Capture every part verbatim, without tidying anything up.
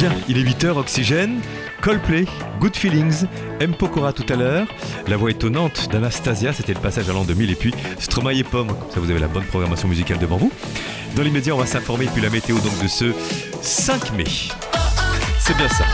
Bien, il est huit heures, Oxygène, Coldplay, Good Feelings, M. Pokora tout à l'heure, la voix étonnante d'Anastasia, c'était le passage à l'an deux mille, et puis Stromae et Pomme, comme ça vous avez la bonne programmation musicale devant vous. Dans l'immédiat, on va s'informer depuis la météo donc de ce cinq mai. C'est bien ça.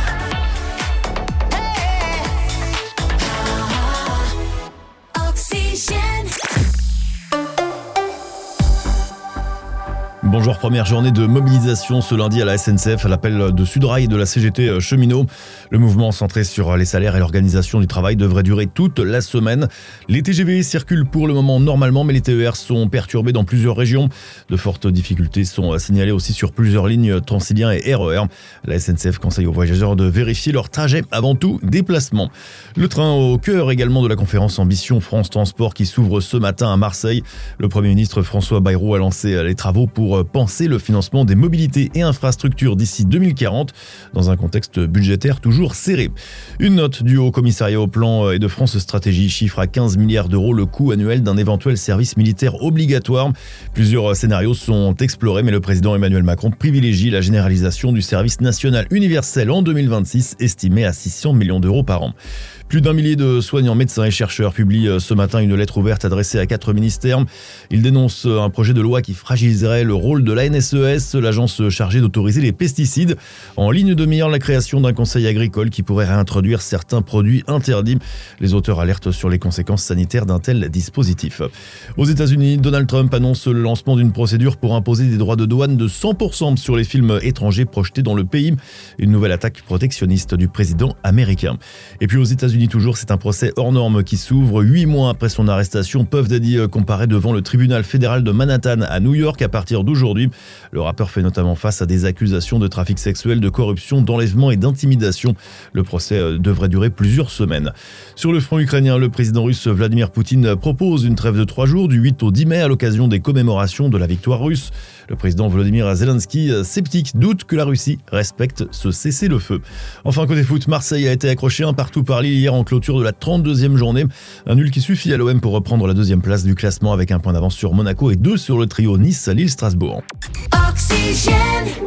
Bonjour, première journée de mobilisation ce lundi à la S N C F à l'appel de Sudrail et de la C G T Cheminots. Le mouvement centré sur les salaires et l'organisation du travail devrait durer toute la semaine. Les T G V circulent pour le moment normalement, mais les T E R sont perturbés dans plusieurs régions. De fortes difficultés sont signalées aussi sur plusieurs lignes Transilien et R E R. La S N C F conseille aux voyageurs de vérifier leur trajet avant tout déplacement. Le train au cœur également de la conférence Ambition France Transport qui s'ouvre ce matin à Marseille. Le Premier ministre François Bayrou a lancé les travaux pour penser le financement des mobilités et infrastructures d'ici deux mille quarante dans un contexte budgétaire toujours serré. Une note du Haut Commissariat au Plan et de France Stratégie chiffre à quinze milliards d'euros le coût annuel d'un éventuel service militaire obligatoire. Plusieurs scénarios sont explorés, mais le président Emmanuel Macron privilégie la généralisation du service national universel en deux mille vingt-six, estimé à six cents millions d'euros par an. Plus d'un millier de soignants, médecins et chercheurs publient ce matin une lettre ouverte adressée à quatre ministères. Ils dénoncent un projet de loi qui fragiliserait le rôle de l'A N S E S, l'agence chargée d'autoriser les pesticides. En ligne de mire, la création d'un conseil agricole qui pourrait réintroduire certains produits interdits. Les auteurs alertent sur les conséquences sanitaires d'un tel dispositif. Aux États-Unis, Donald Trump annonce le lancement d'une procédure pour imposer des droits de douane de cent pour cent sur les films étrangers projetés dans le pays. Une nouvelle attaque protectionniste du président américain. Et puis aux États-Unis, toujours, c'est un procès hors norme qui s'ouvre. Huit mois après son arrestation, Puff Daddy comparaît devant le tribunal fédéral de Manhattan à New York à partir d'aujourd'hui. Le rappeur fait notamment face à des accusations de trafic sexuel, de corruption, d'enlèvement et d'intimidation. Le procès devrait durer plusieurs semaines. Sur le front ukrainien, le président russe Vladimir Poutine propose une trêve de trois jours du huit au dix mai à l'occasion des commémorations de la victoire russe. Le président Volodymyr Zelensky, sceptique, doute que la Russie respecte ce cessez-le-feu. Enfin, côté foot, Marseille a été accroché un partout par Lille hier en clôture de la trente-deuxième journée. Un nul qui suffit à l'O M pour reprendre la deuxième place du classement avec un point d'avance sur Monaco et deux sur le trio Nice-Lille-Strasbourg. Oxygène.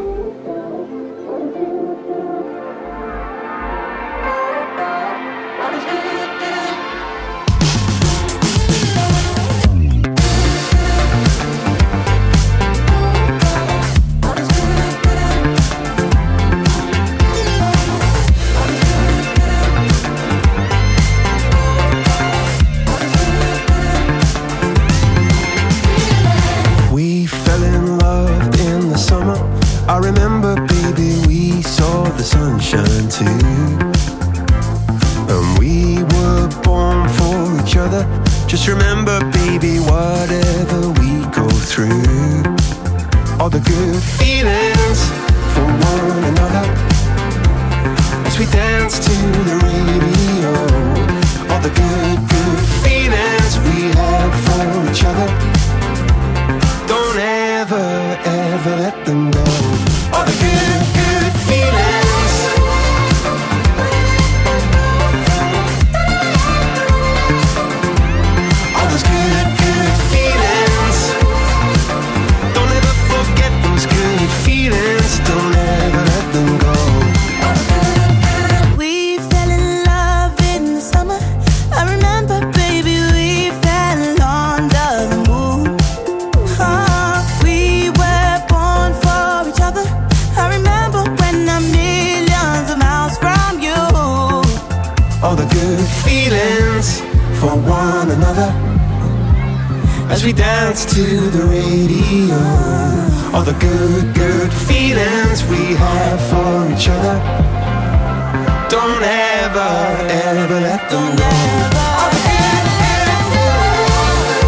I remember, baby, we saw the sunshine too. And we were born for each other. Just remember, baby, whatever we go through, all the good feelings for one another, as we dance to the radio, all the good, good feelings we have for each other. Don't ever, ever let them go. All the good, good feelings. All those good, good feelings. Don't ever forget those good feelings. Don't ever let them go. We fell in love in the summer. I remember, baby, we fell under the moon. Oh, we were born for each other. I remember when I'm millions of miles from you. All the good feelings for one another, as we dance to the radio. All the good, good feelings we have for each other. Don't ever, ever let them go. All the good, good feelings.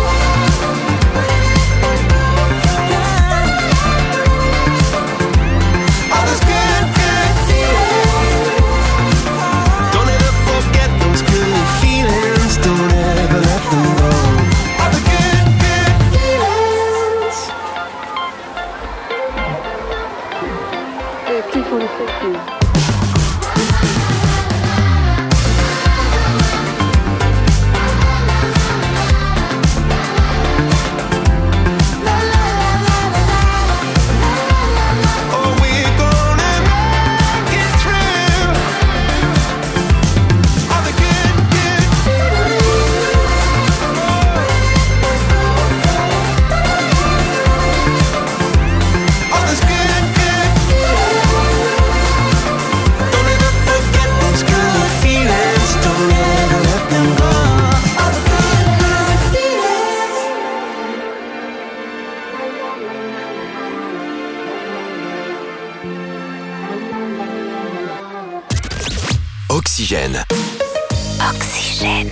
All those good, good feelings. Don't ever forget those good feelings. Don't ever let them go. All the good, good feelings. Oh, we're gonna Oxygène. Oxygène.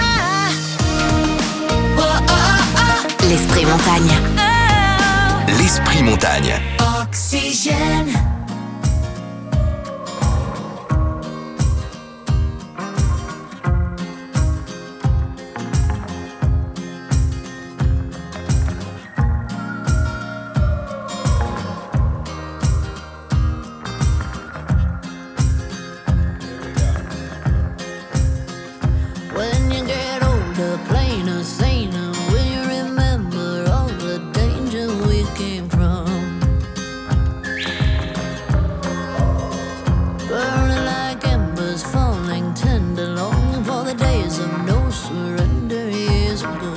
L'esprit montagne. L'esprit montagne. Oxygène. When you get older, plainer, saner, will you remember all the danger we came from? Burning like embers, falling tender, longing for the days of no surrender years ago.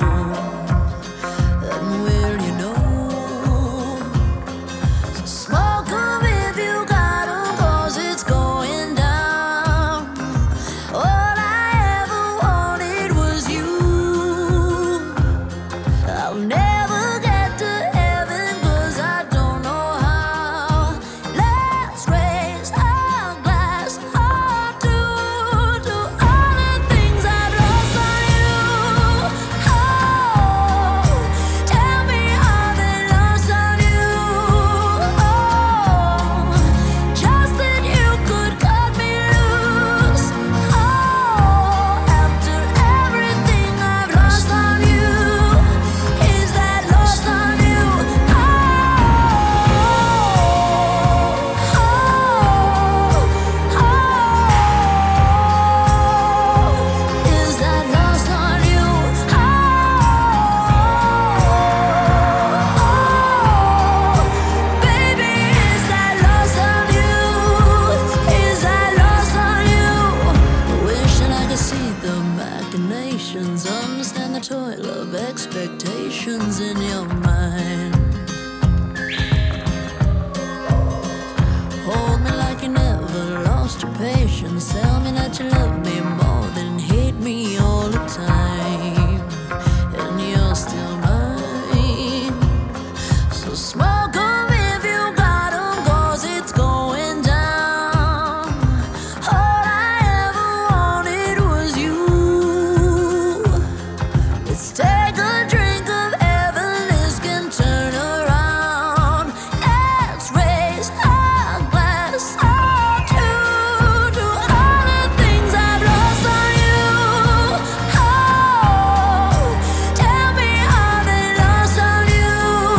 And will you know? So smoke 'em if you got 'em, 'cause it's going down. All I ever wanted was you. I'll never get to heaven 'cause I don't know how. Let's raise our glass up to, to all the things I've lost on you. Oh, tell me how they lost on you. Oh, just that you could cut me loose. Oh, after everything I've lost on you, is that lost on you? Oh, oh, oh, is that lost on you? Oh, baby, is that lost on you? Is that lost on you? Wishing I could see the machinations, understand the toil of expectations in your mind. Hold me like you never lost your patience. Tell me that you love me more than hate me all the time. And you're still mine. So smoke 'em if you got 'em, 'cause it's going down. All I ever wanted was you. Let's take a drink of heaven, this can turn around. Let's raise our glass up to, to all the things I've lost on you. Oh, tell me how they lost on you.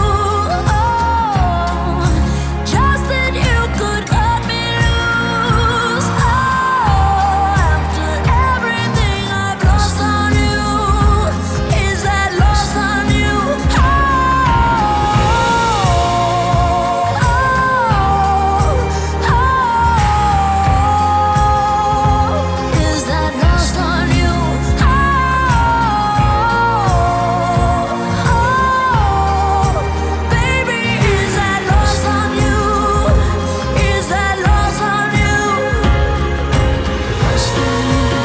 Oh, just that you could cut me loose. Oh, after everything I've lost on you, is that lost on you? Oh, oh, oh, is that lost on you? Oh, oh, baby, is that lost on you? Is that lost on you? Lost on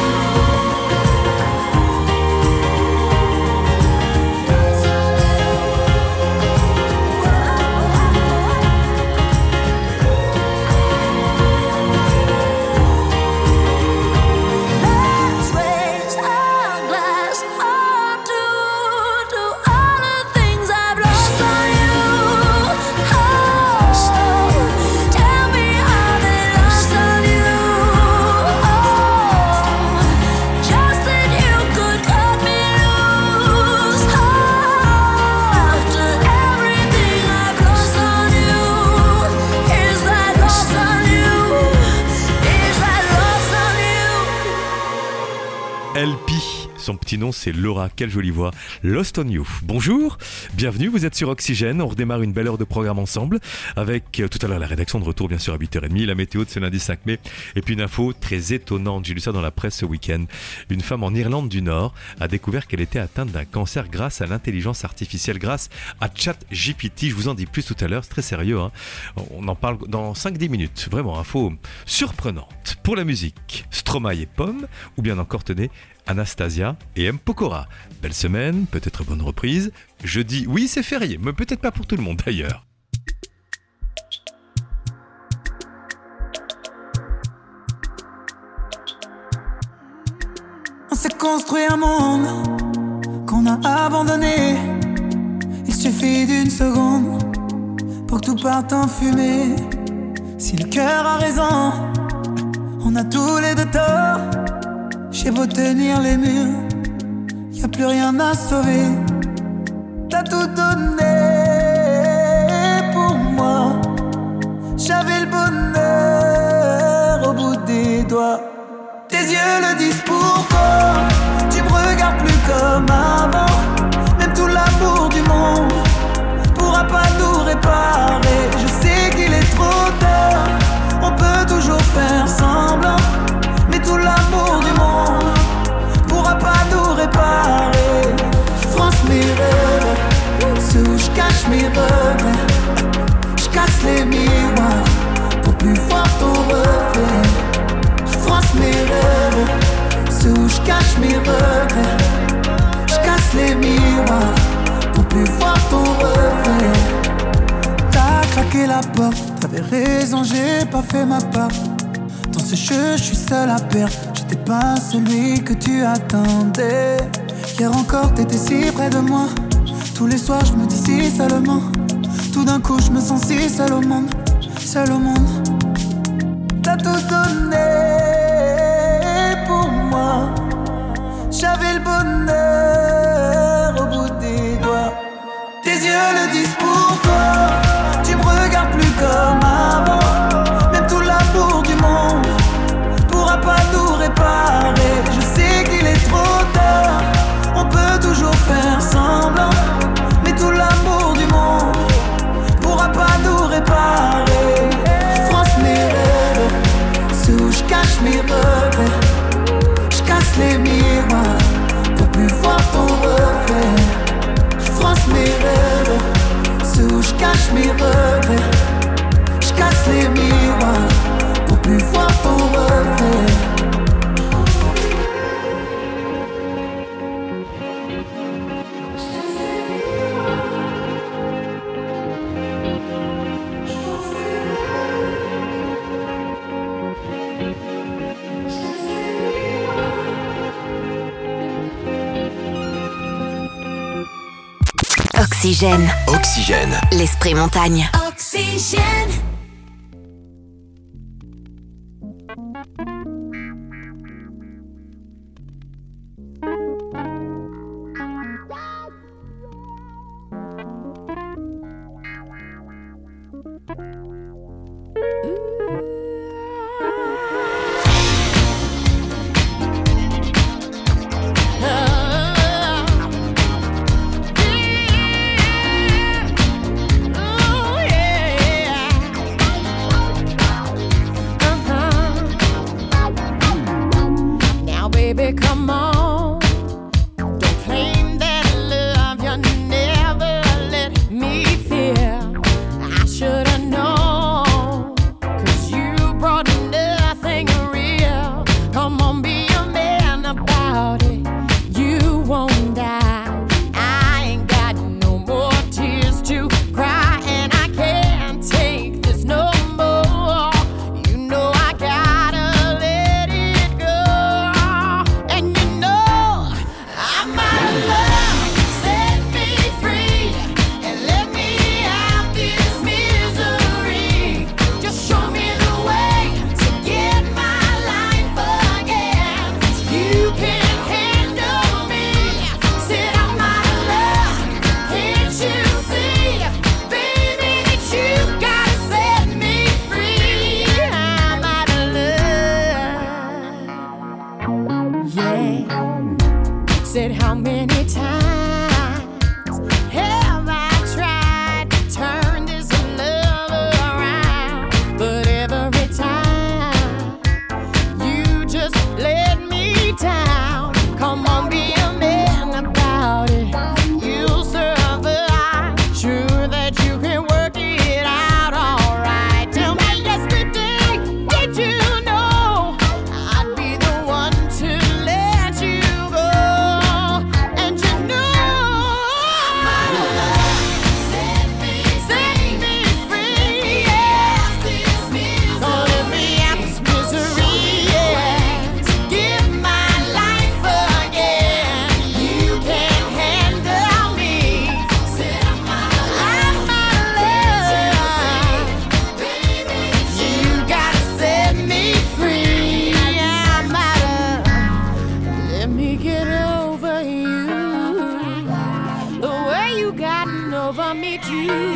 Let's raise our glass up to, to all the things I've lost on you. Oh, tell me how they lost on you. Oh, just that you could cut me loose. Oh, after everything I've lost on you, is that lost on you? Is that lost on you? L P, son petit nom c'est Laura, quelle jolie voix. Lost on You. Bonjour, bienvenue, vous êtes sur Oxygène. On redémarre une belle heure de programme ensemble avec euh, tout à l'heure la rédaction de retour bien sûr à huit heures trente, la météo de ce lundi cinq mai et puis une info très étonnante, j'ai lu ça dans la presse ce week-end. Une femme en Irlande du Nord a découvert qu'elle était atteinte d'un cancer grâce à l'intelligence artificielle, grâce à ChatGPT. Je vous en dis plus tout à l'heure, c'est très sérieux, hein. On en parle dans cinq à dix minutes, vraiment info surprenante. Pour la musique, Stromae et Pomme, ou bien encore tenez Anastasia et M. Pokora. Belle semaine, peut-être bonne reprise. Jeudi, oui c'est férié, mais peut-être pas pour tout le monde d'ailleurs. construit un monde qu'on a abandonné. Il suffit d'une seconde pour que tout parte en fumée. Si le cœur a raison, on a tous les deux tort. J'ai beau tenir les murs, y'a plus rien à sauver. T'as tout donné pour moi. J'avais le bonheur au bout des doigts. Tes yeux le disent pourquoi tu me regardes plus comme avant. Même tout l'amour du monde pourra pas nous réparer. Je sais qu'il est trop tard, on peut toujours faire semblant. Mais tout l'amour du monde pourra pas nous réparer. Je fronce mes rêves, ceux où je cache mes regrets. Je casse les miroirs pour plus voir ton reflet. Je fronce mes rêves, ceux où je cache mes regrets. Je casse les miroirs pour plus voir ton reflet. T'as claqué la porte, t'avais raison, j'ai pas fait ma part. Dans ce jeu, je suis seul à perdre. J'étais pas celui que tu attendais. Hier encore, t'étais si près de moi. Tous les soirs, je me dis si seulement. Tout d'un coup, je me sens si seul au monde. Seul au monde. T'as tout donné pour moi. J'avais le bonheur au bout des doigts. Tes yeux le disent pourquoi tu me regardes plus comme avant. Même tout l'amour du monde pourra pas nous réparer. Je sais qu'il est trop tard, on peut toujours faire semblant. Mais tout l'amour du monde pourra pas nous réparer. Je fronce mes rêves, ceux où je cache mes regrets. Je casse les miroirs pour plus voir ton reflet. Je fronce mes rêves, ceux où je cache mes regrets. Je casse les miroirs pour plus voir ton reflet. Oxygène. Oxygène. L'esprit montagne. Oxygène. Should've known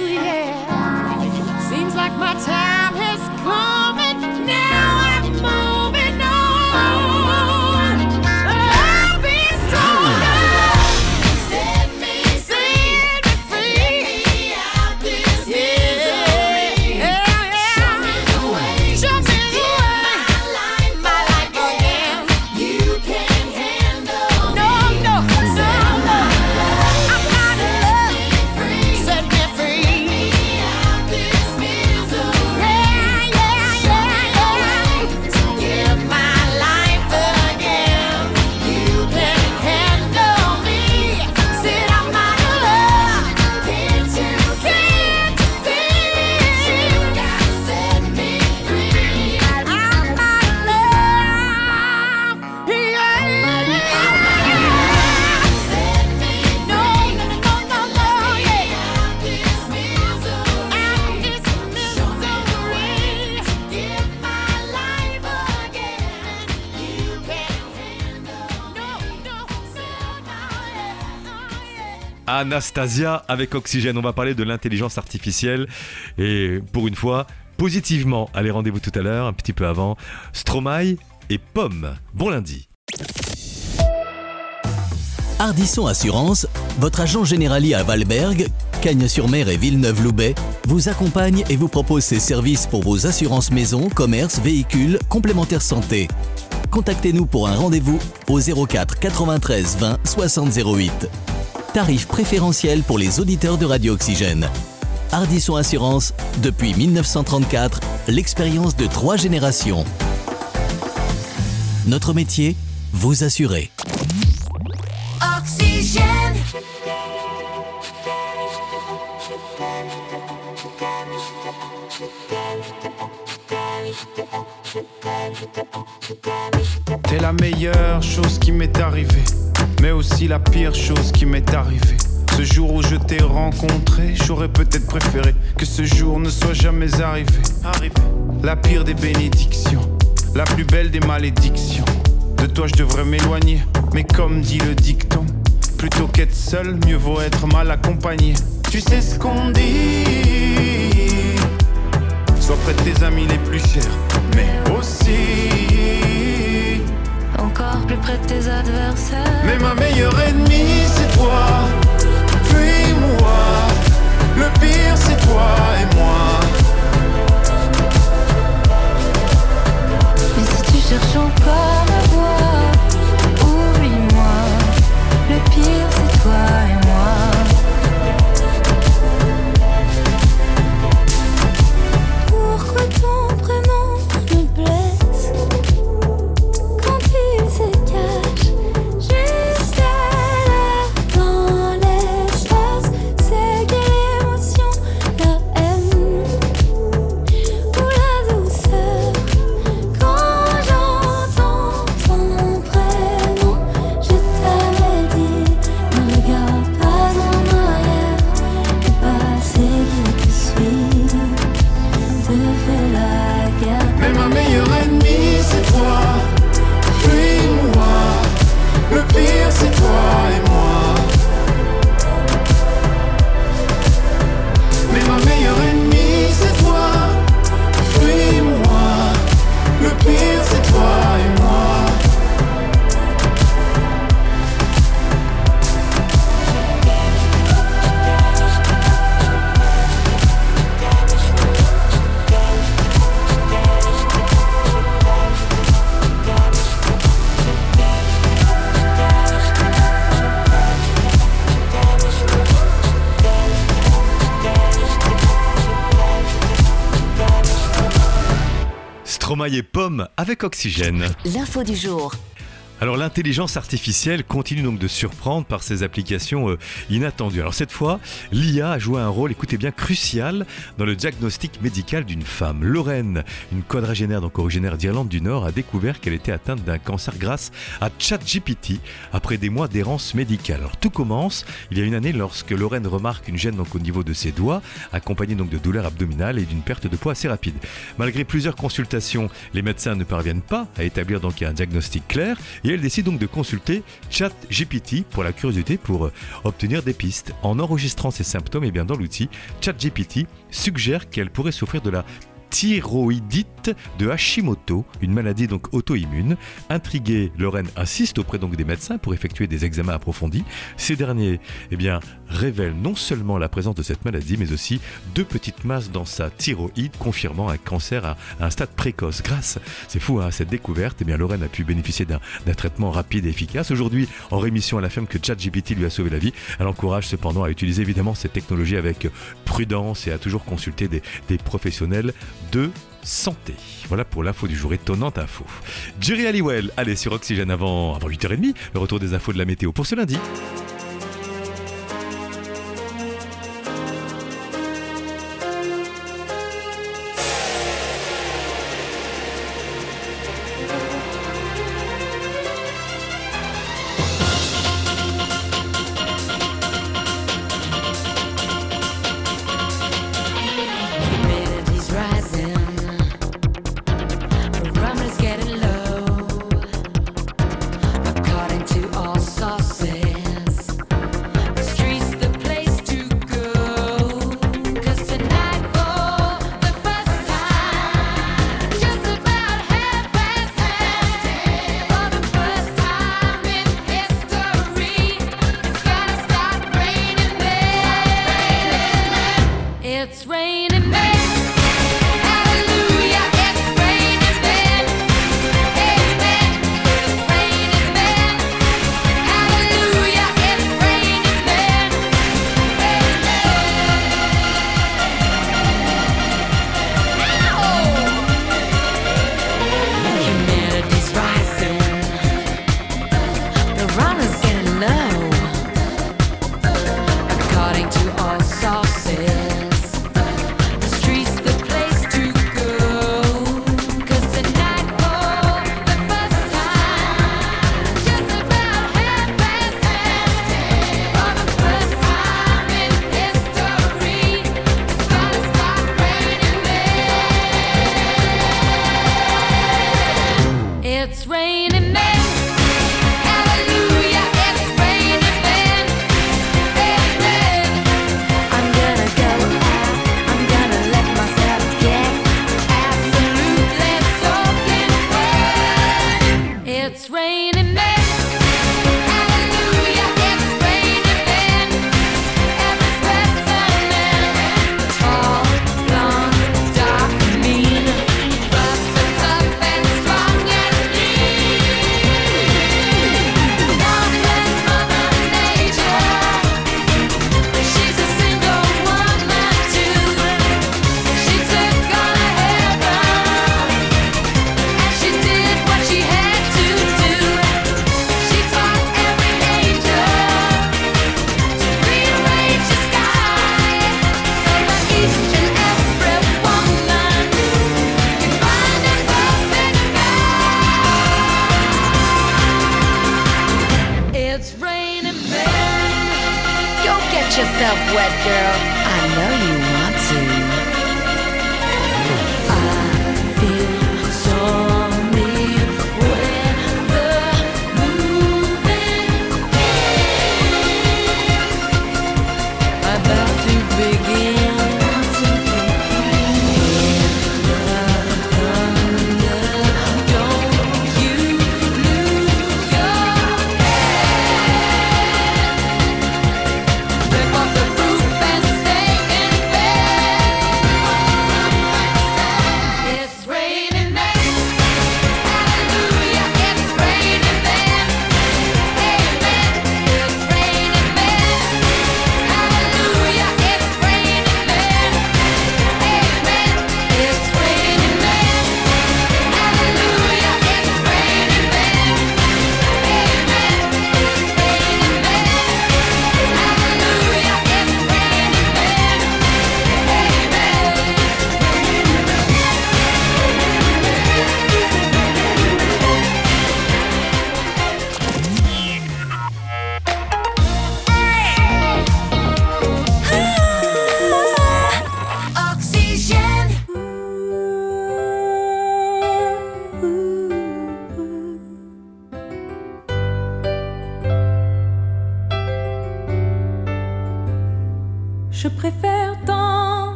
yeah. Seems like my time has come and now I'm moving on. I'll be stronger. Set me set me free. Get me out this misery. Yeah, yeah. Show me the way. Show me the way. My life, my life again. You can't handle no, me. No, no, no. I'm out of love. Set me free. Get me out this misery. Yeah, yeah, yeah, yeah. Give my life again. You can't handle me. Said I'm out of love. Can't you see? You gotta set me free. I'm out of love. Yeah, set me free. No, no, no, no, yeah. Out this misery. Out this misery. Give my life again. You can't handle. No, no, so now, yeah. Anastasia avec Oxygène. On va parler de l'intelligence artificielle et pour une fois, positivement. Allez, rendez-vous tout à l'heure, un petit peu avant. Stromae et Pomme. Bon lundi. Ardisson Assurance, votre agent généralier à Valberg, Cagnes-sur-Mer et Villeneuve-Loubet, vous accompagne et vous propose ses services pour vos assurances maison, commerce, véhicules, complémentaires santé. Contactez-nous pour un rendez-vous au zéro quatre quatre-vingt-treize vingt soixante zéro huit. Tarif préférentiel pour les auditeurs de Radio Oxygène. Ardisson Assurance, depuis mille neuf cent trente-quatre, l'expérience de trois générations. Notre métier, vous assurer. Oxygène. T'es la meilleure chose qui m'est arrivée, mais aussi la pire chose qui m'est arrivée. Ce jour où je t'ai rencontré, j'aurais peut-être préféré que ce jour ne soit jamais arrivé. Arrivé. La pire des bénédictions, la plus belle des malédictions. De toi je devrais m'éloigner, mais comme dit le dicton, plutôt qu'être seul, mieux vaut être mal accompagné. Tu sais ce qu'on dit, sois près de tes amis les plus chers, mais aussi Encore plus près de tes adversaires. mais ma meilleure ennemie c'est toi. Fuis-moi, le pire c'est toi et moi. Mais si tu cherches encore à voir, oublie-moi. Le pire c'est toi et moi. Pourquoi ton prénom me blesse quand tu se caches juste là dans l'espace? C'est quelle émotion, la haine ou la douceur? Quand j'entends ton prénom, je t'avais dit, ne regarde pas en arrière. Le passé qui te suit te fait la guerre. Mais ma meilleure ennemie c'est toi. Fuis-moi, le pire c'est toi et moi. Mais ma meilleure ennemie c'est toi. Fuis-moi, le pire c'est toi et moi. Stromae et Pomme avec Oxygène. L'info du jour. Alors l'intelligence artificielle continue donc de surprendre par ses applications euh, inattendues. Alors cette fois, l'I A a joué un rôle, écoutez bien, crucial dans le diagnostic médical d'une femme. Lorraine, une quadragénaire donc originaire d'Irlande du Nord, a découvert qu'elle était atteinte d'un cancer grâce à ChatGPT après des mois d'errance médicale. Alors tout commence il y a une année lorsque Lorraine remarque une gêne donc au niveau de ses doigts, accompagnée donc de douleurs abdominales et d'une perte de poids assez rapide. Malgré plusieurs consultations, les médecins ne parviennent pas à établir donc un diagnostic clair et Et elle décide donc de consulter ChatGPT pour la curiosité, pour euh, obtenir des pistes. En enregistrant ses symptômes, et bien dans l'outil, ChatGPT suggère qu'elle pourrait souffrir de la thyroïdite de Hashimoto, une maladie donc auto-immune. Intriguée, Lorraine insiste auprès donc des médecins pour effectuer des examens approfondis. Ces derniers eh bien, révèlent non seulement la présence de cette maladie, mais aussi deux petites masses dans sa thyroïde, confirmant un cancer à, à un stade précoce. Grâce, c'est fou, hein, à cette découverte, eh bien, Lorraine a pu bénéficier d'un, d'un traitement rapide et efficace. Aujourd'hui, en rémission, elle affirme que ChatGPT lui a sauvé la vie. Elle encourage cependant à utiliser évidemment cette technologie avec prudence et à toujours consulter des, des professionnels de santé. Voilà pour l'info du jour, étonnante info. Jerry Halliwell, allez sur Oxygène avant, avant huit heures trente, le retour des infos de la météo pour ce lundi. It's raining men. Hallelujah, it's raining men. Amen. It's raining men. Hallelujah, it's raining men. Amen. Humanity's rising. The runner's getting low. According to all sources.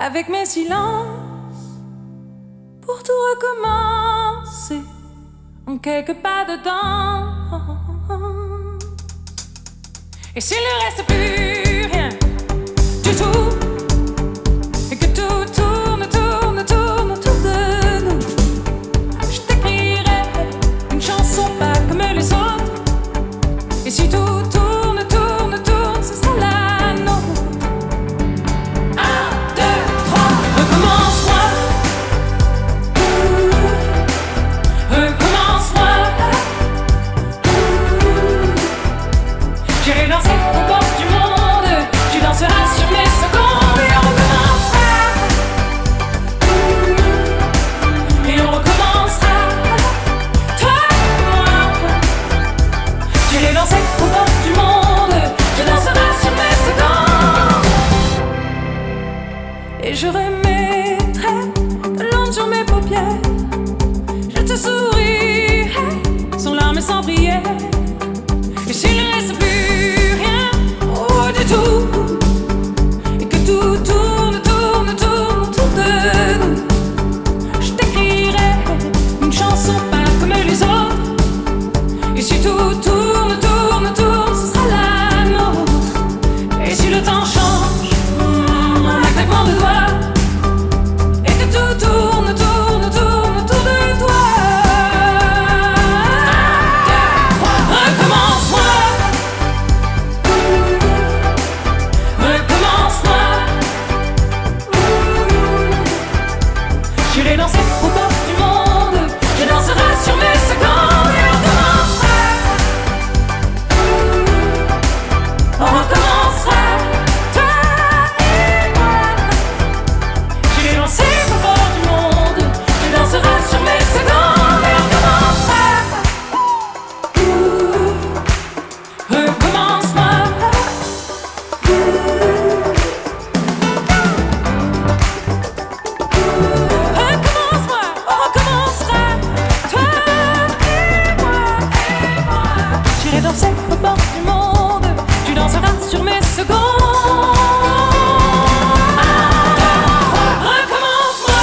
avec mes silences, pour tout recommencer en quelques pas dedans. Et s'il ne reste plus rien du tout, et que tout tourne, tourne, tourne autour de nous, je t'écrirai une chanson pas comme les autres. Et si tout tourne, tourne, tourne, ce sera la nôtre. Un, deux, trois, recommence-moi. Recommence-moi. J'irai danser aux portes du monde. Tu danseras sur mes secondes et on recommencera. Et on recommencera. Toi et moi. J'irai danser aux portes du monde. Tu danseras sur mes secondes. Et je remettrai de l'ombre sur mes paupières. Je te sourirai sans larmes et sans prière. Et s'il ne reste plus rien, oh du tout, et que tout tourne, tourne, tourne autour de nous, je t'écrirai une chanson pas comme les autres. Et si tout tourne, tourne, tourne, ce sera la nôtre. Et si le temps change, en un claquement de doigts, et que tout tourne, tourne, tourne autour de toi. Recommence-moi. Recommence-moi. J'irai danser aux portes du monde. Je danserai sur mes secondes et on recommencera. On recommencera. Toi et moi. J'irai danser aux portes du monde. Je danserai sur mes secondes et on recommencera. Recommence-moi. Recommence-moi, on recommencera. Toi et moi, et moi. J'irai danser aux portes du monde. Tu danseras sur mes secondes. Un, deux, trois, recommence-moi.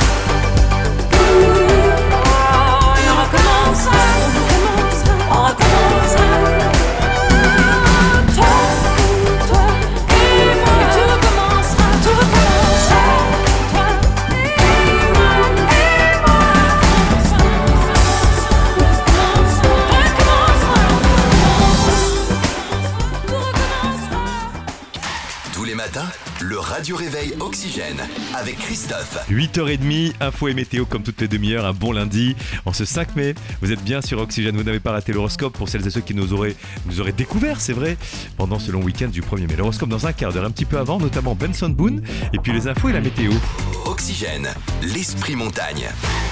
Oh, et on recommencera. On recommencera. Toi, toi et moi. Et tout recommencera. Tout recommencera. Toi et moi, et moi. Tous les matins, le Radio Réveil Oxygène avec Christophe. huit heures trente, info et météo comme toutes les demi-heures, un bon lundi. En ce cinq mai, vous êtes bien sur Oxygène, vous n'avez pas raté l'horoscope pour celles et ceux qui nous auraient, nous auraient découvert, c'est vrai, pendant ce long week-end du premier mai. L'horoscope dans un quart d'heure, un petit peu avant, notamment Benson Boone, et puis les infos et la météo. Oxygène, l'esprit montagne.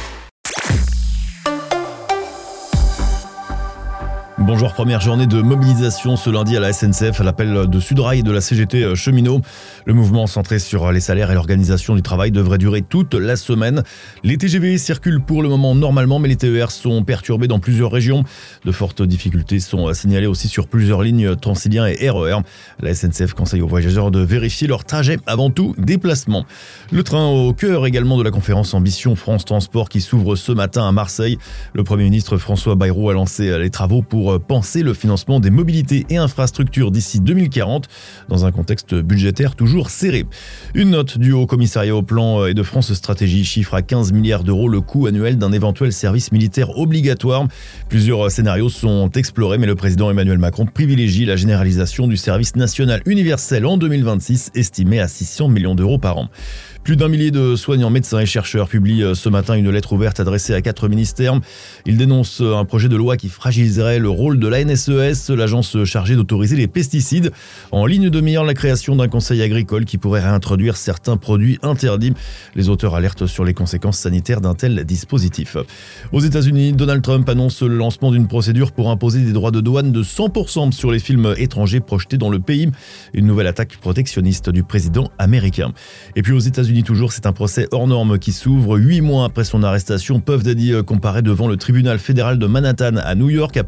Bonjour, première journée de mobilisation ce lundi à la S N C F à l'appel de Sudrail et de la C G T Cheminots. Le mouvement centré sur les salaires et l'organisation du travail devrait durer toute la semaine. Les T G V circulent pour le moment normalement, mais les T E R sont perturbés dans plusieurs régions. De fortes difficultés sont signalées aussi sur plusieurs lignes Transilien et R E R. La S N C F conseille aux voyageurs de vérifier leur trajet avant tout déplacement. Le train au cœur également de la conférence Ambition France Transport qui s'ouvre ce matin à Marseille. Le Premier ministre François Bayrou a lancé les travaux pour penser le financement des mobilités et infrastructures d'ici deux mille quarante dans un contexte budgétaire toujours serré. Une note du Haut Commissariat au Plan et de France Stratégie chiffre à quinze milliards d'euros le coût annuel d'un éventuel service militaire obligatoire. Plusieurs scénarios sont explorés, mais le président Emmanuel Macron privilégie la généralisation du service national universel en deux mille vingt-six, estimé à six cents millions d'euros par an. Plus d'un millier de soignants, médecins et chercheurs publient ce matin une lettre ouverte adressée à quatre ministères. Ils dénoncent un projet de loi qui fragiliserait le rôle de l'A N S E S, l'agence chargée d'autoriser les pesticides. En ligne de mire, la création d'un conseil agricole qui pourrait réintroduire certains produits interdits. Les auteurs alertent sur les conséquences sanitaires d'un tel dispositif. Aux États-Unis, Donald Trump annonce le lancement d'une procédure pour imposer des droits de douane de cent pour cent sur les films étrangers projetés dans le pays. Une nouvelle attaque protectionniste du président américain. Et puis aux États-Unis toujours, c'est un procès hors norme qui s'ouvre. Huit mois après son arrestation, Puff Daddy comparaît devant le tribunal fédéral de Manhattan à New York à partir d'aujourd'hui.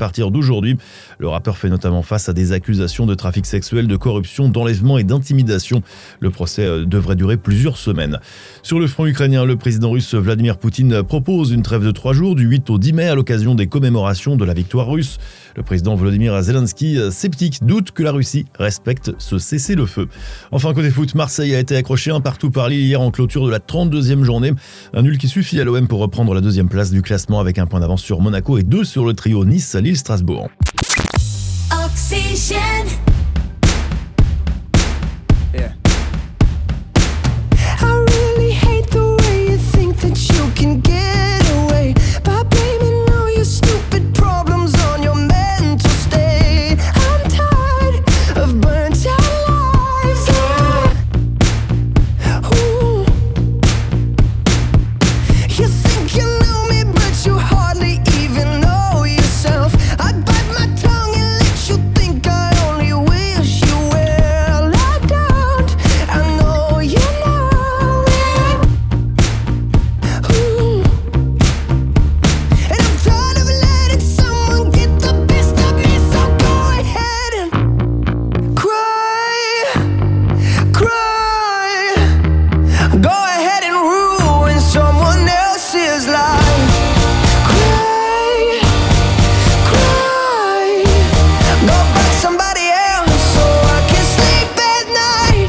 aujourd'hui. Le rappeur fait notamment face à des accusations de trafic sexuel, de corruption, d'enlèvement et d'intimidation. Le procès devrait durer plusieurs semaines. Sur le front ukrainien, le président russe Vladimir Poutine propose une trêve de trois jours du huit au dix mai à l'occasion des commémorations de la victoire russe. Le président Volodymyr Zelensky, sceptique, doute que la Russie respecte ce cessez-le-feu. Enfin, côté foot, Marseille a été accroché un partout par Lille hier en clôture de la trente-deuxième journée. Un nul qui suffit à l'O M pour reprendre la deuxième place du classement avec un point d'avance sur Monaco et deux sur le trio Nice-Lille-Strasbourg. Oxygène. Yeah. I really hate the way you think that you can get away by blaming all your stupid problems on your mental state. I'm tired of burnt out lives. Yeah. Ooh. You think you know me, but you hardly even know yourself. I bite my tongue and let you think I only wish you well. I don't, I know you know it. Ooh. And I'm tired of letting someone get the best of me, so go ahead and cry, cry. Go ahead and ruin someone else's life. Cry, cry. Go find somebody else so I can sleep at night.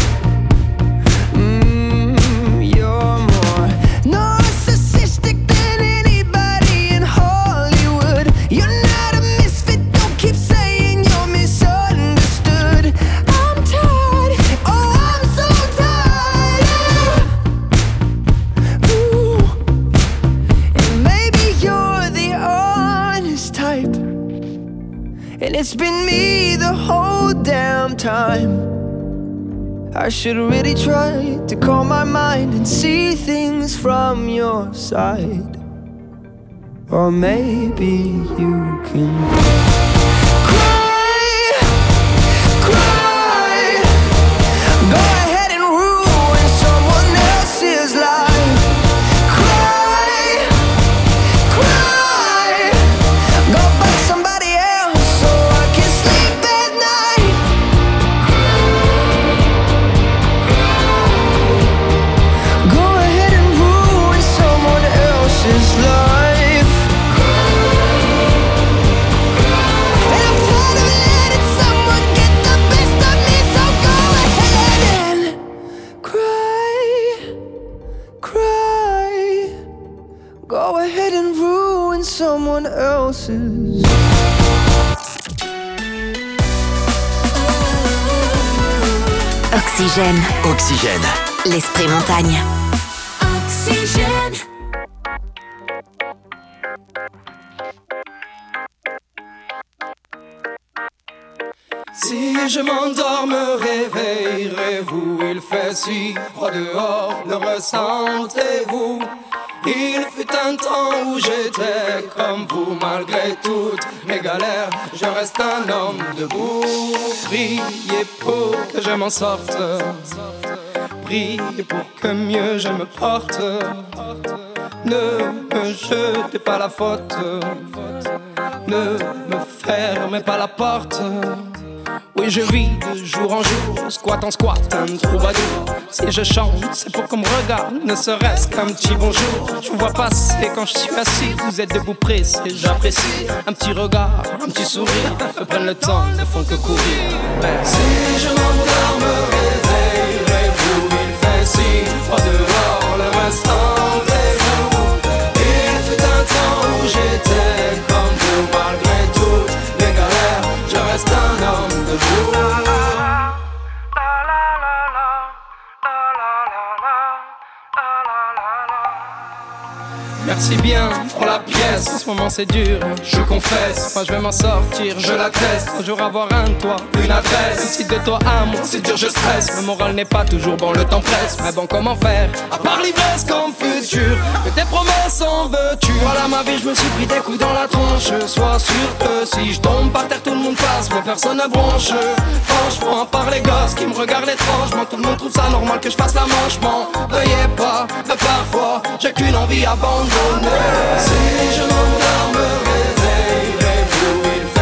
Mmm, you're more narcissistic than anybody in Hollywood. You're not a misfit, don't keep saying you're misunderstood. I'm tired, oh I'm so tired. Ooh. And maybe you're the honest type, and it's been me the whole damn time. I should really try to calm my mind and see things from your side. Or maybe you can cry, cry. Go ahead and ruin someone else's life. Cry, cry. Go find somebody else so I can sleep at night. Go ahead and ruin someone else's life. And I'm tired of letting someone get the best of me, so go ahead and cry, cry. Go ahead and ruin someone else's. Oxygène, Oxygène. l'esprit montagne. Oxygène. Si je m'endors, me réveillerez-vous? Il fait si froid dehors, le ressentez-vous? Il fut un temps où j'étais comme vous, malgré toutes mes galères, je reste un homme debout. Priez pour que je m'en sorte, priez pour que mieux je me porte. Ne me jetez pas la faute, ne me fermez pas la porte. Oui, je vis de jour en jour, squat en squat, un troubadour. Si je chante, c'est pour qu'on me regarde, ne serait-ce qu'un petit bonjour. Je vous vois passer quand je suis assis, vous êtes debout pressé, j'apprécie. Un petit regard, un petit sourire, me prennent le temps, ne font que courir. Si je m'endors, me réveillerez-vous? Il fait si froid dehors, le restant est vous. Il fut un temps où j'étais comme vous, malgré toutes les galères, je reste un homme debout. Merci bien pour la pièce, en ce moment c'est dur, je confesse. Moi je vais m'en sortir, je l'atteste. Un jour avoir un toit, une adresse. Si de toi à moi c'est dur, je stresse. Le moral n'est pas toujours bon, le temps presse. Mais bon, comment faire, à part l'ivresse comme futur? Que tes promesses en veux-tu? Voilà ma vie, je me suis pris des coups dans la tronche. Sois sûr que si je tombe par terre, tout le monde passe, mais personne ne bronche. Franchement, à part les gosses qui me regardent étrangement, tout le monde trouve ça normal que je fasse la manche. M'en veuillez pas, mais parfois j'ai qu'une envie abandonnée. Si je m'endors, me réveillerez-vous? Il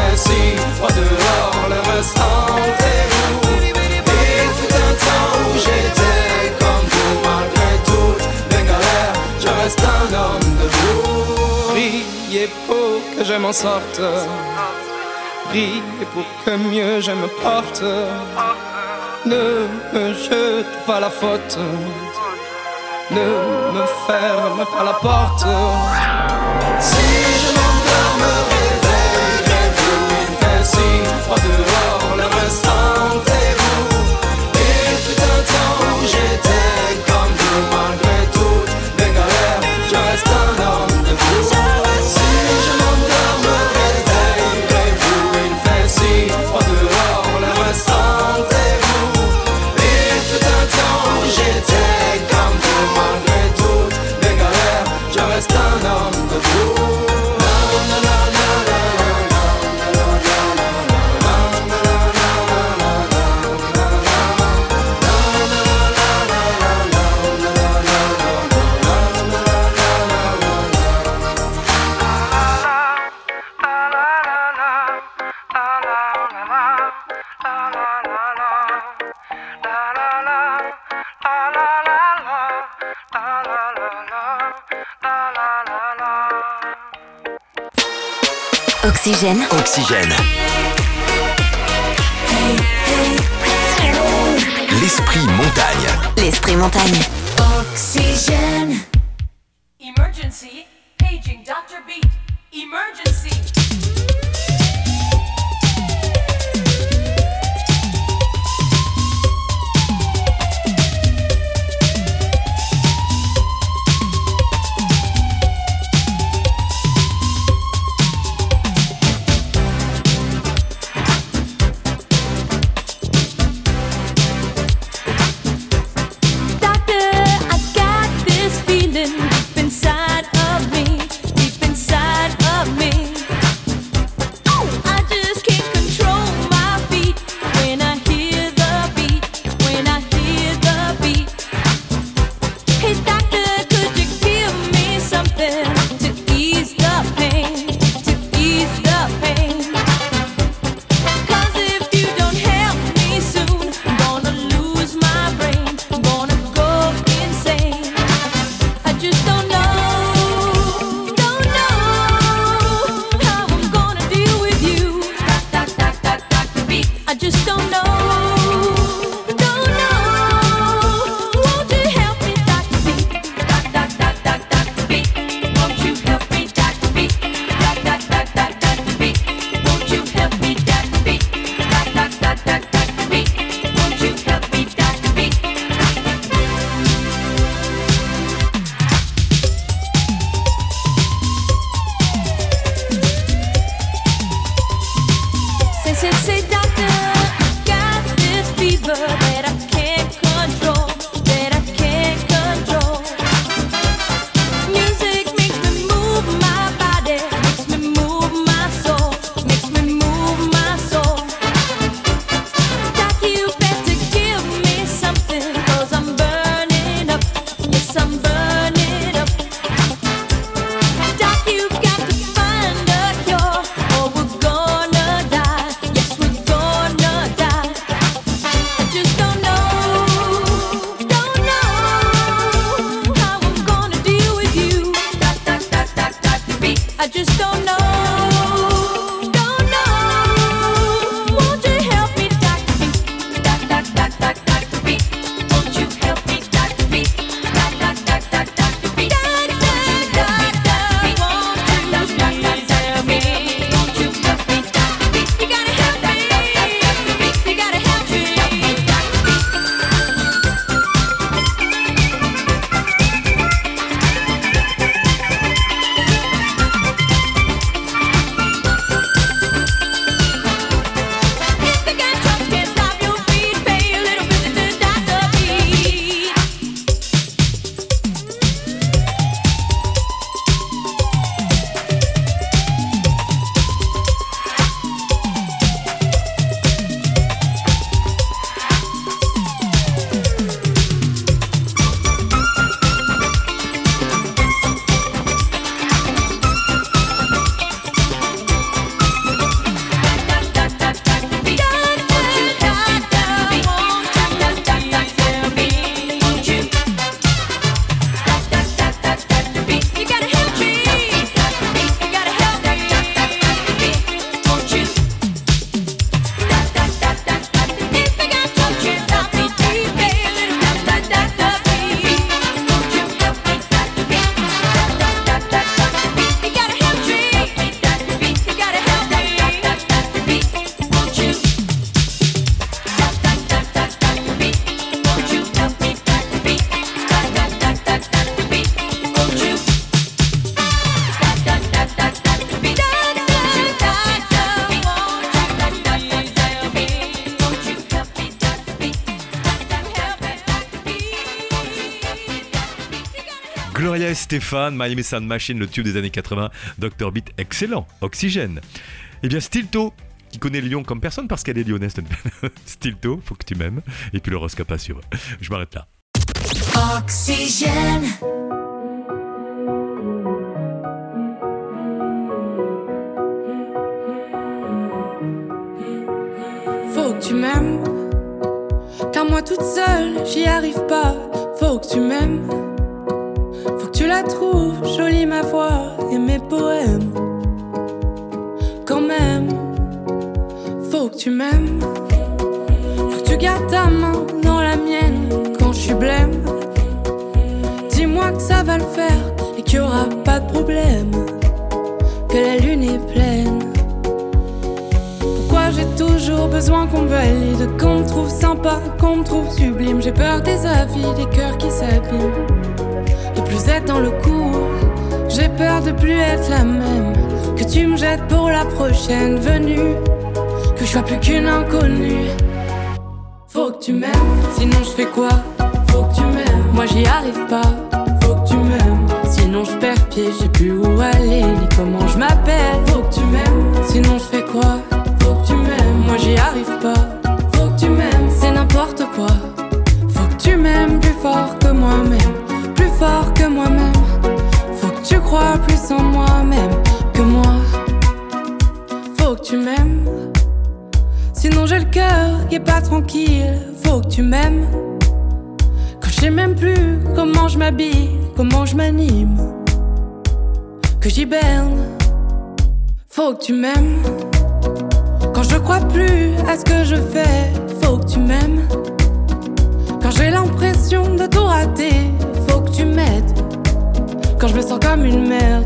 priez pour que je m'en sorte. Priez pour que mieux je me porte. Ne me jete pas la faute. Ne me ferme pas la porte. Si je m'endors, me réveillerez-vous. Il fait si froid dehors, le restant est vous. Il fut un temps où j'étais comme vous. Malgré toutes les galères, je reste un homme de vous. Si je m'endors, me réveillerez-vous. Il fait si froid dehors, le restant est vous. Il fut un temps où j'étais comme vous. Malgré toutes les galères, je reste un homme de vous. Oxygène. Oxygène. L'esprit montagne. L'esprit montagne. Oxygène. Emergency. Paging Doctor Beat. Emergency. Inside of me, deep inside of me. Gloria Estefan, Miami Sound Machine, le tube des années quatre-vingts, docteur Beat, excellent, Oxygène. Eh bien Stilto, qui connaît Lyon comme personne parce qu'elle est lyonnaise. Stilto, faut que tu m'aimes. Et puis l'horoscope à suivre. Je m'arrête là. Oxygène. Faut que tu m'aimes, car moi toute seule j'y arrive pas. Faut que tu m'aimes, faut que tu la trouves jolie ma voix et mes poèmes. Quand même, faut que tu m'aimes, faut que tu gardes ta main dans la mienne quand je suis blême. Dis-moi que ça va le faire et qu'il y aura pas de problème, que la lune est pleine. Pourquoi j'ai toujours besoin qu'on me valide, qu'on me trouve sympa, qu'on me trouve sublime. J'ai peur des avis, des cœurs qui s'abîment, de plus être dans le coup. J'ai peur de plus être la même, que tu me jettes pour la prochaine venue, que je sois plus qu'une inconnue. Faut que tu m'aimes, sinon je fais quoi? Faut que tu m'aimes, moi j'y arrive pas. Faut que tu m'aimes, sinon je perds pied, je sais plus où aller ni comment je m'appelle. Faut que tu m'aimes, sinon je fais quoi? Faut que tu m'aimes, moi j'y arrive pas. Faut que tu m'aimes, c'est n'importe quoi. Faut que tu m'aimes plus fort que moi-même, plus fort que moi-même. Faut que tu crois plus en moi-même que moi. Faut que tu m'aimes, sinon j'ai le cœur qui est pas tranquille. Faut que tu m'aimes, quand je sais même plus comment je m'habille, comment je m'anime, que j'hiberne. Faut que tu m'aimes, quand je crois plus à ce que je fais. Faut que tu m'aimes, quand j'ai l'impression de tout rater. Faut que tu m'aides, quand je me sens comme une merde.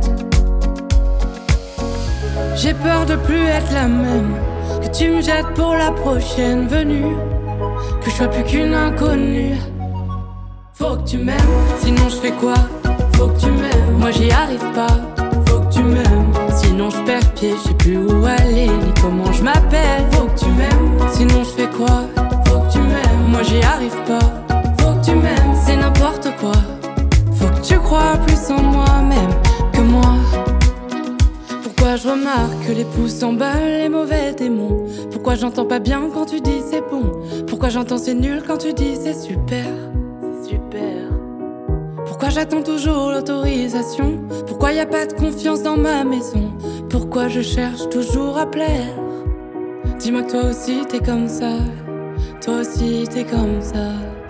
J'ai peur de plus être la même, que tu me jettes pour la prochaine venue, que je sois plus qu'une inconnue. Faut que tu m'aimes, sinon je fais quoi? Faut que tu m'aimes, moi j'y arrive pas. Faut que tu m'aimes, sinon je perds pied, je sais plus où aller ni comment je m'appelle. Faut que tu m'aimes, sinon je fais quoi? Faut que tu m'aimes, moi j'y arrive pas. Faut que tu m'aimes, c'est n'importe quoi. Faut que tu crois plus en moi-même que moi. Pourquoi je remarque que les pouces s'emballent, les mauvais démons? Pourquoi j'entends pas bien quand tu dis c'est bon? Pourquoi j'entends c'est nul quand tu dis c'est super? C'est super. Pourquoi j'attends toujours l'autorisation? Pourquoi y a pas de confiance dans ma maison? Pourquoi je cherche toujours à plaire? Dis-moi que toi aussi t'es comme ça, toi aussi t'es comme ça.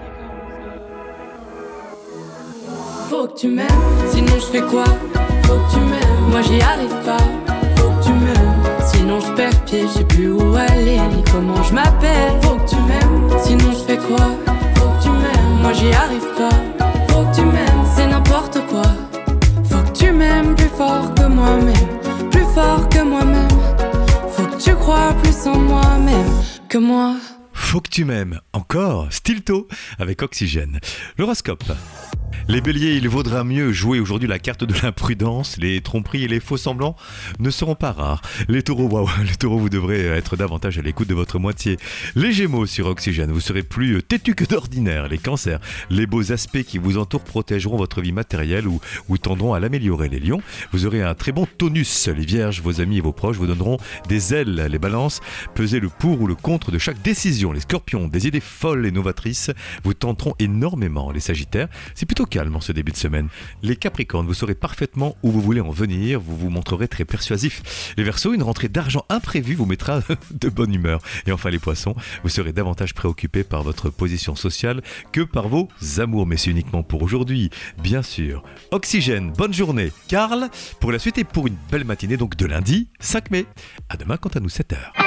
Faut que tu m'aimes, sinon je fais quoi? Faut que tu m'aimes, moi j'y arrive pas. Faut que tu m'aimes, sinon je perds pied, je sais plus où aller ni comment je m'appelle. Faut que tu m'aimes, sinon je fais quoi? Faut que tu m'aimes, moi j'y arrive pas. Faut que tu m'aimes, c'est n'importe quoi. Faut que tu m'aimes plus fort que moi-même, plus fort que moi-même. Faut que tu crois plus en moi-même que moi. Faut que tu m'aimes, encore Stilto avec Oxygène. L'horoscope. Les béliers, il vaudra mieux jouer aujourd'hui la carte de l'imprudence. Les tromperies et les faux semblants ne seront pas rares. Les taureaux, waouh, les taureaux, vous devrez être davantage à l'écoute de votre moitié. Les gémeaux sur Oxygène, vous serez plus têtus que d'ordinaire. Les cancers, les beaux aspects qui vous entourent protégeront votre vie matérielle ou, ou tendront à l'améliorer. Les lions, vous aurez un très bon tonus. Les vierges, vos amis et vos proches vous donneront des ailes. Les balances, pesez le pour ou le contre de chaque décision. Les scorpions, des idées folles et novatrices vous tenteront énormément. Les sagittaires, c'est plutôt calme en ce début de semaine. Les capricornes, vous saurez parfaitement où vous voulez en venir, vous vous montrerez très persuasif. Les verseaux, une rentrée d'argent imprévue vous mettra de bonne humeur. Et enfin les poissons, vous serez davantage préoccupés par votre position sociale que par vos amours, mais c'est uniquement pour aujourd'hui, bien sûr. Oxygène, bonne journée. Karl, pour la suite et pour une belle matinée donc de lundi cinq mai. À demain quant à nous, sept heures.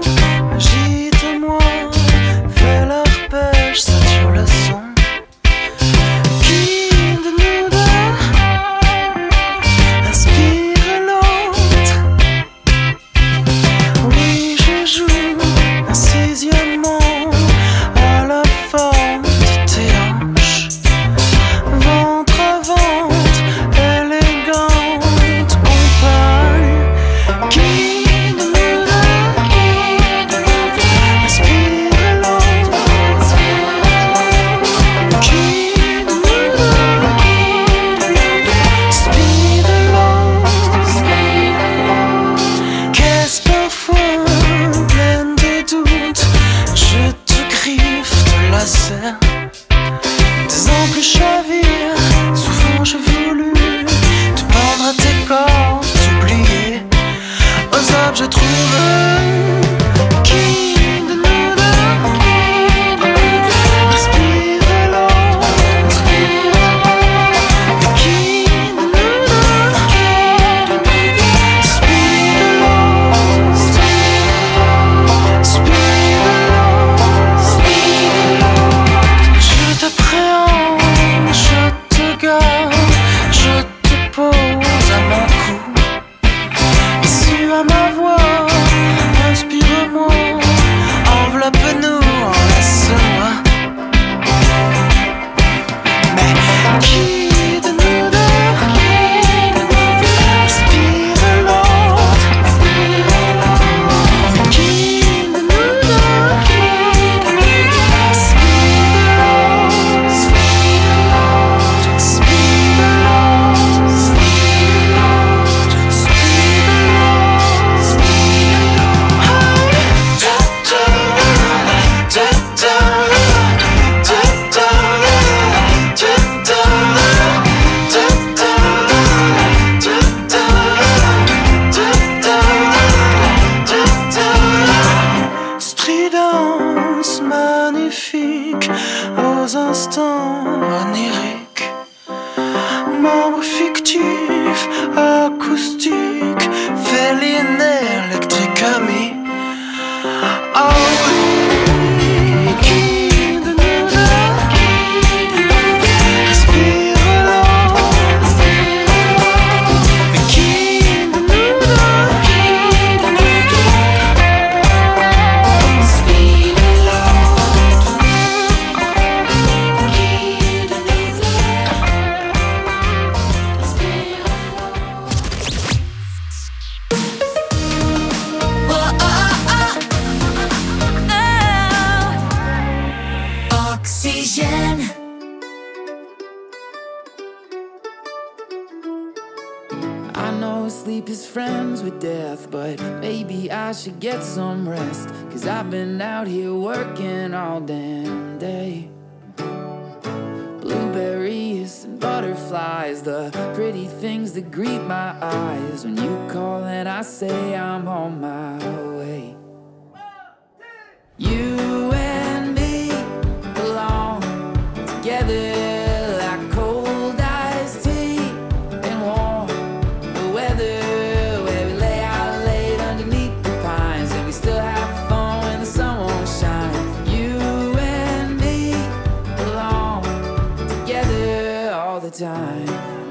Agitez-nous, agitez-moi, fais leur pêche, sature le son. is friends with death, but maybe I should get some rest, 'cause I've been out here working all damn day. Blueberries and butterflies, the pretty things that greet my eyes when you call and I say I'm on my way. You and me belong together like cold iced tea and warm the weather, where we lay out late underneath the pines and we still have fun when the sun won't shine. You and me belong together all the time.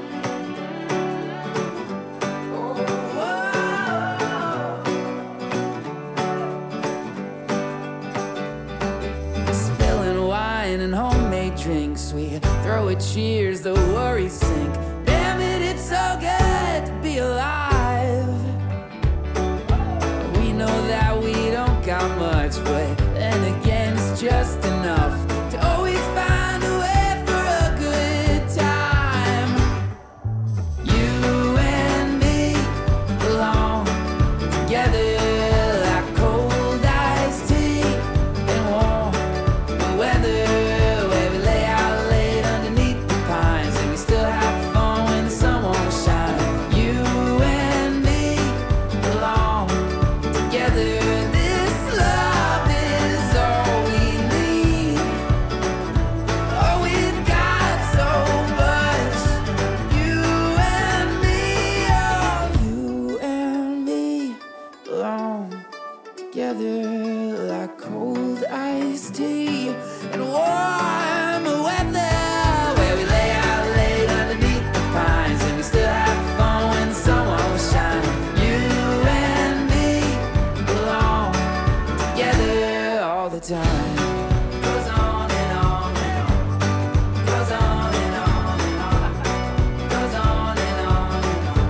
And homemade drinks, we throw a cheers, the worries sink. Damn it, it's so good to be alive. We know that we don't got much, but then again it's just enough to always find a way for a good time. You and me belong together like cold iced tea and warm the weather. Like cold iced tea and warm weather, where we lay out late underneath the pines and we still have fun when the sun won't shine. You and me belong together all the time. Goes on and on and on. Goes on and on and on. Goes on and on and on.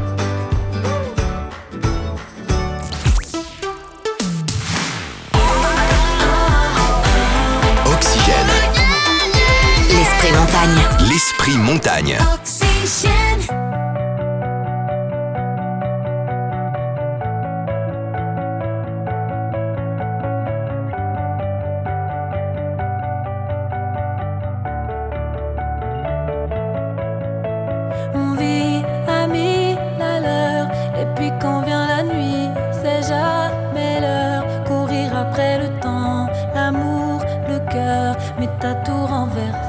L'esprit montagne. L'esprit montagne. Oxygène. On vit à mille à l'heure, et puis quand vient la nuit, c'est jamais l'heure. Courir après le temps, l'amour, le cœur, mais t'as tout renversé.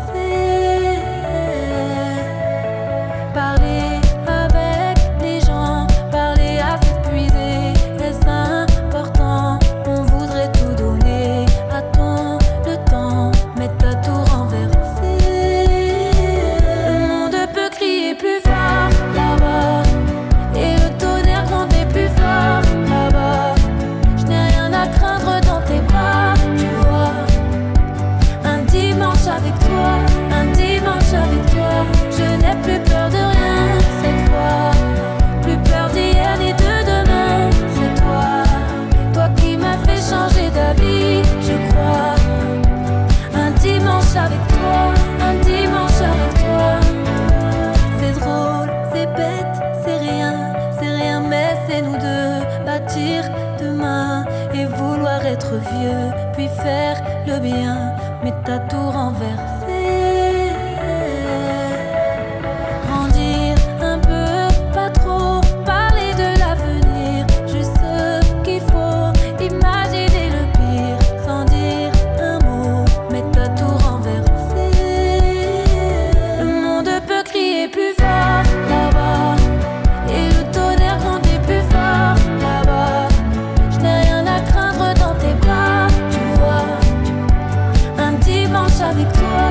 Parler avec les gens, parler à s'épuiser, est-ce important? On voudrait tout donner à ton le temps, mais t'as tout renversé. Le monde peut crier plus fort là-bas, et le tonnerre gronder plus fort là-bas. Je n'ai rien à craindre dans tes bras, tu vois. Un dimanche avec toi, un dimanche avec toi, je n'ai plus peur de rien cette fois. Plus peur d'hier ni de demain, c'est toi. Toi qui m'as fait changer d'avis, je crois. Un dimanche avec toi, un dimanche avec toi. C'est drôle, c'est bête, c'est rien, c'est rien, mais c'est nous deux. Bâtir demain et vouloir être vieux, puis faire le bien, mais t'as tout renversé. Grandir un peu, pas trop, parler de l'avenir, juste ce qu'il faut, imaginer le pire, sans dire un mot, mais t'as tout renversé. Le monde peut crier plus fort là-bas, et le tonnerre gronder plus fort là-bas. Je n'ai rien à craindre dans tes bras, tu vois. Un dimanche avec toi,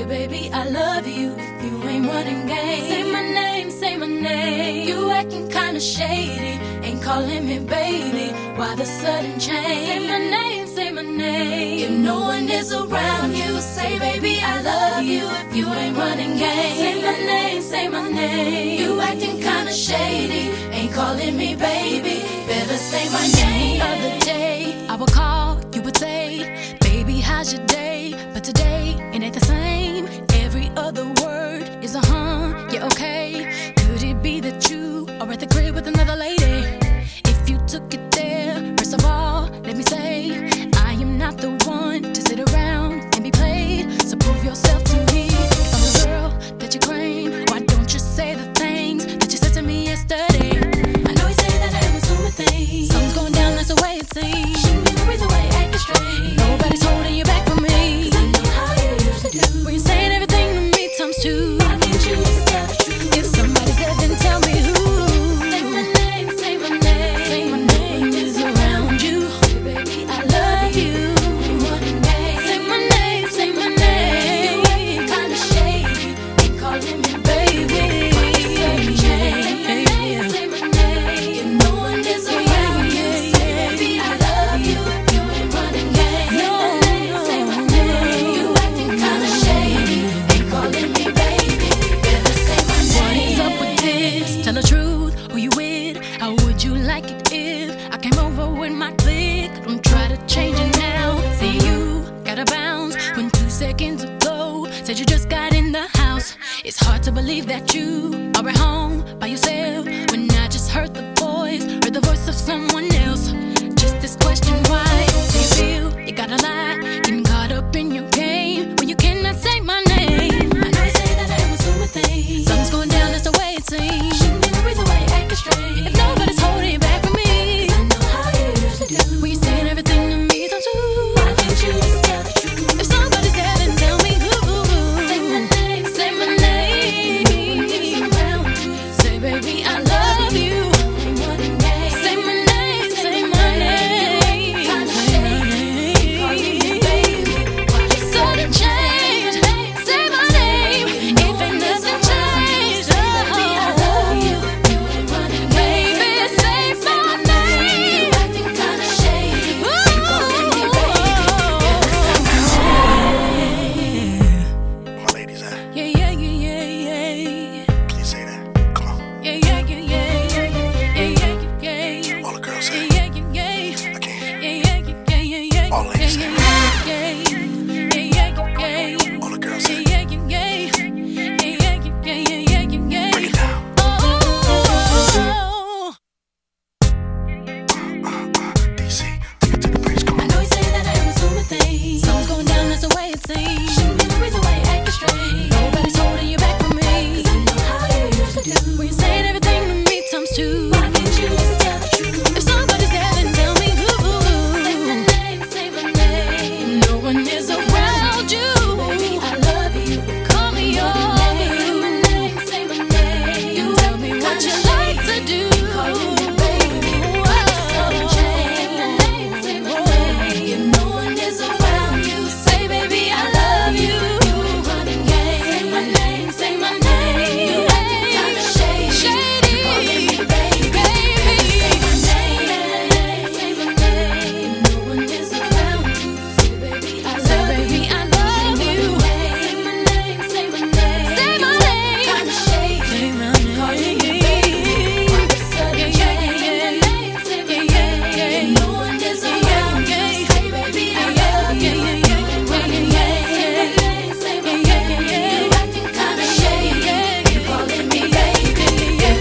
Say, baby, I love you if you ain't running game. Say my name, say my name. You acting kinda shady, ain't calling me baby. Why the sudden change? Say my name, say my name. If no one is around you, say, baby, I love you if you ain't running game. Say my name, say my name. You acting kinda shady, ain't calling me baby. Better say my name.